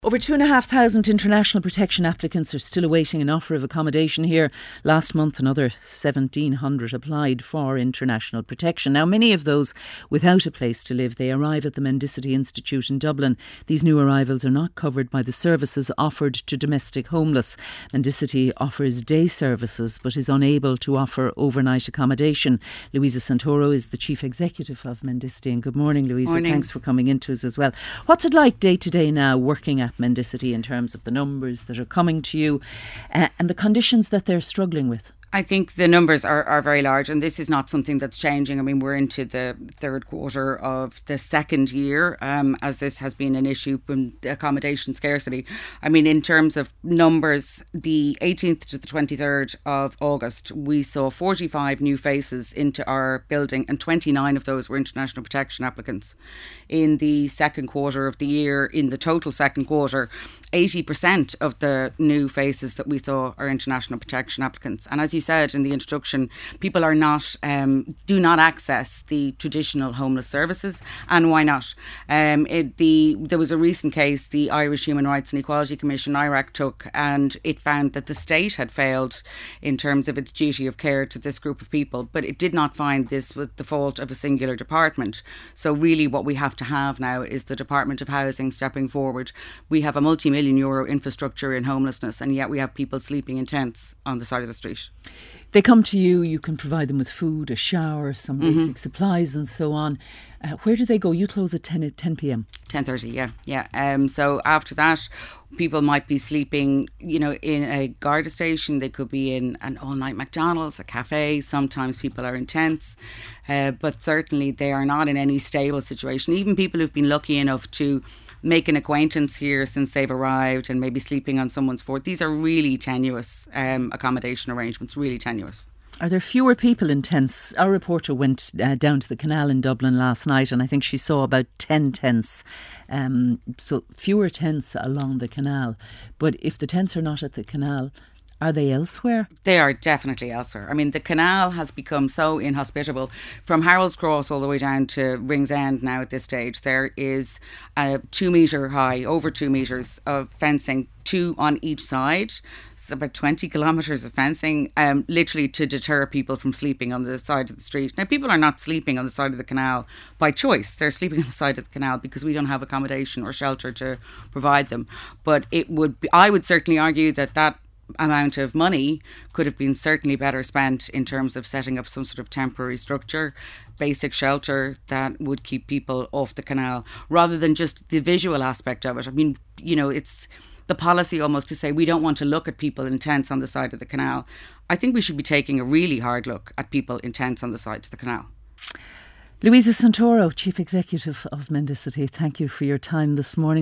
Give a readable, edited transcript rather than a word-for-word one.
Over 2,500 international protection applicants are still awaiting an offer of accommodation here. Last month, another 1,700 applied for international protection. Now, many of those without a place to live, they arrive at the Mendicity Institute in Dublin. These new arrivals are not covered by the services offered to domestic homeless. Mendicity offers day services but is unable to offer overnight accommodation. Louisa Santoro is the Chief Executive of Mendicity. And good morning, Louisa. Morning. Thanks for coming into us as well. What's it like day to day now working at Mendicity in terms of the numbers that are coming to you and the conditions that they're struggling with? I think the numbers are very large, and this is not something that's changing. I mean, we're into the third quarter of the second year as this has been an issue with accommodation scarcity. I mean, in terms of numbers, the 18th to the 23rd of August, we saw 45 new faces into our building, and 29 of those were international protection applicants. In the second quarter of the year, in the total second quarter, 80% of the new faces that we saw are international protection applicants. And as you said in the introduction, people are not do not access the traditional homeless services, and why not? There was a recent case the Irish Human Rights and Equality Commission, IRAC, took, and it found that the state had failed in terms of its duty of care to this group of people, but it did not find this was the fault of a singular department. So really what we have to have now is the Department of Housing stepping forward. We have a multi-million euro infrastructure in homelessness, and yet we have people sleeping in tents on the side of the street. They come to you, you can provide them with food, a shower, some basic supplies and so on. Where do they go? You close at 10 p.m. 10:30, yeah. So after that, people might be sleeping, in a Garda station. They could be in an all-night McDonald's, a cafe. Sometimes people are in tents. But certainly they are not in any stable situation. Even people who've been lucky enough to make an acquaintance here since they've arrived and maybe sleeping on someone's floor. These are really tenuous accommodation arrangements, really tenuous. Are there fewer people in tents? Our reporter went down to the canal in Dublin last night, and I think she saw about 10 tents. So fewer tents along the canal. But if the tents are not at the canal, are they elsewhere? They are definitely elsewhere. I mean, the canal has become so inhospitable. From Harold's Cross all the way down to Ringsend now at this stage, there is a 2 metre high, over 2 metres of fencing, 2 on each side. It's about 20 kilometres of fencing, literally to deter people from sleeping on the side of the street. Now, people are not sleeping on the side of the canal by choice. They're sleeping on the side of the canal because we don't have accommodation or shelter to provide them. But I would certainly argue that amount of money could have been certainly better spent in terms of setting up some sort of temporary structure, basic shelter that would keep people off the canal, rather than just the visual aspect of it. I mean, it's the policy almost to say we don't want to look at people in tents on the side of the canal. I think we should be taking a really hard look at people in tents on the side of the canal. Louisa Santoro, Chief Executive of Mendicity, thank you for your time this morning.